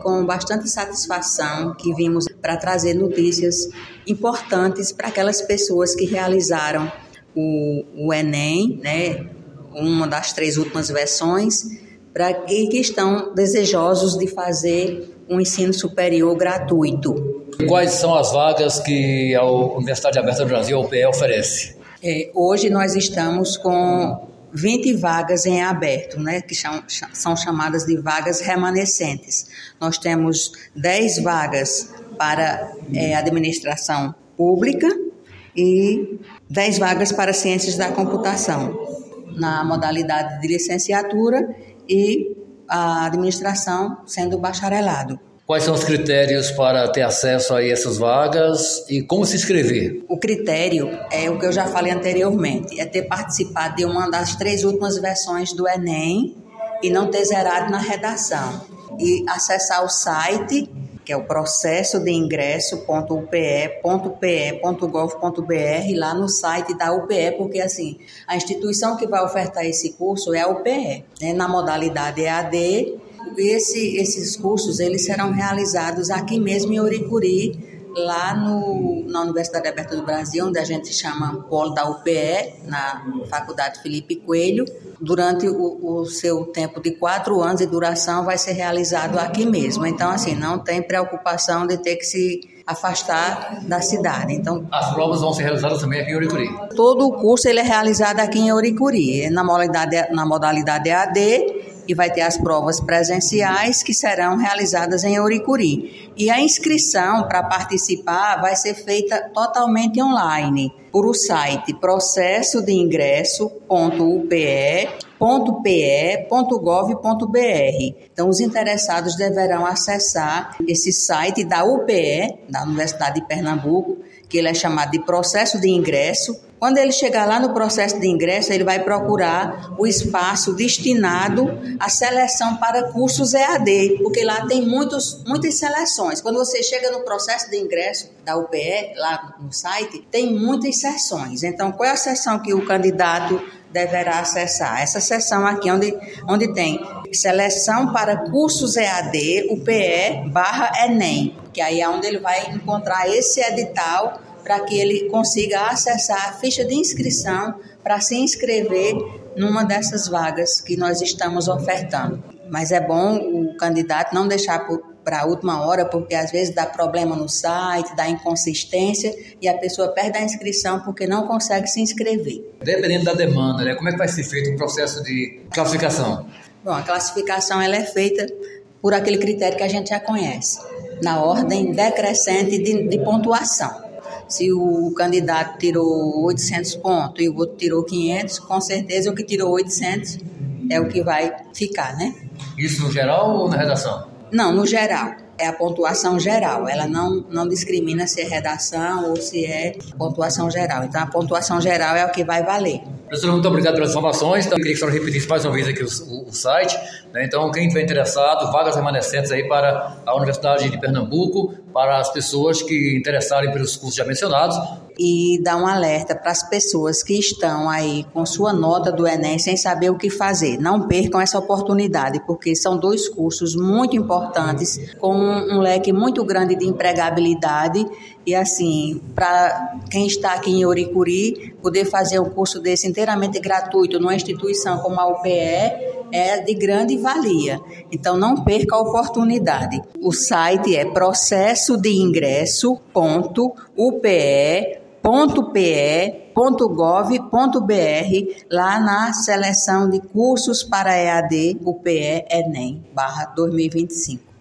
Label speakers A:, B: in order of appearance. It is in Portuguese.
A: com bastante satisfação que vimos para trazer notícias importantes para aquelas pessoas que realizaram o Enem, né, uma das 3 últimas versões, e que estão desejosos de fazer um ensino superior gratuito.
B: Quais são as vagas que a Universidade Aberta do Brasil, a UPE, oferece?
A: Hoje nós estamos com 20 vagas em aberto, né, que são chamadas de vagas remanescentes. Nós temos 10 vagas para administração pública e 10 vagas para ciências da computação, na modalidade de licenciatura e a administração sendo bacharelado.
B: Quais são os critérios para ter acesso a essas vagas e como se inscrever?
A: O critério é o que eu já falei anteriormente, é ter participado de uma das 3 últimas versões do Enem e não ter zerado na redação. E acessar o site, que é o processo de ingresso.upe.pe.gov.br, lá no site da UPE, porque assim, a instituição que vai ofertar esse curso é a UPE, né, na modalidade EAD. Esses cursos eles serão realizados aqui mesmo em Ouricuri, lá na Universidade Aberta do Brasil, onde a gente chama Polo da UPE, na Faculdade Felipe Coelho. Durante o seu tempo de 4 anos de duração vai ser realizado aqui mesmo. Então, assim, não tem preocupação de ter que se afastar da cidade. Então,
B: as provas vão ser realizadas também aqui em Ouricuri?
A: Todo o curso ele é realizado aqui em Ouricuri, na modalidade EAD, e vai ter as provas presenciais que serão realizadas em Ouricuri. E a inscrição para participar vai ser feita totalmente online, por o site processodeingresso.upe.pe.gov.br. Então, os interessados deverão acessar esse site da UPE, da Universidade de Pernambuco, que ele é chamado de Processo de Ingresso. Quando ele chegar lá no processo de ingresso, ele vai procurar o espaço destinado à seleção para cursos EAD, porque lá tem muitas seleções. Quando você chega no processo de ingresso da UPE, lá no site, tem muitas seções. Então, qual é a seção que o candidato deverá acessar? Essa seção aqui, onde tem seleção para cursos EAD, UPE/Enem, que aí é onde ele vai encontrar esse edital para que ele consiga acessar a ficha de inscrição para se inscrever numa dessas vagas que nós estamos ofertando. Mas é bom o candidato não deixar para a última hora, porque às vezes dá problema no site, dá inconsistência e a pessoa perde a inscrição porque não consegue se inscrever.
B: Dependendo da demanda, né? Como é que vai ser feito o processo de classificação?
A: Bom, a classificação ela é feita por aquele critério que a gente já conhece, na ordem decrescente de pontuação. Se o candidato tirou 800 pontos e o outro tirou 500, com certeza o que tirou 800 é o que vai ficar, né?
B: Isso no geral ou na redação?
A: Não, no geral. É a pontuação geral. Ela não discrimina se é redação ou se é pontuação geral. Então, a pontuação geral é o que vai valer.
B: Professor, muito obrigado pelas informações. Então, eu queria que a senhora repetisse mais uma vez aqui o site, né? Então, quem estiver interessado, vagas remanescentes aí para a Universidade de Pernambuco, para as pessoas que interessarem pelos cursos já mencionados.
A: E dar um alerta para as pessoas que estão aí com sua nota do Enem sem saber o que fazer. Não percam essa oportunidade, porque são 2 cursos muito importantes, com um leque muito grande de empregabilidade. E assim, para quem está aqui em Ouricuri, poder fazer um curso desse inteiramente gratuito numa instituição como a UPE é de grande valia. Então, não perca a oportunidade. O site é processodeingresso.upe.pe.gov.br, lá na seleção de cursos para EAD UPE Enem /2025.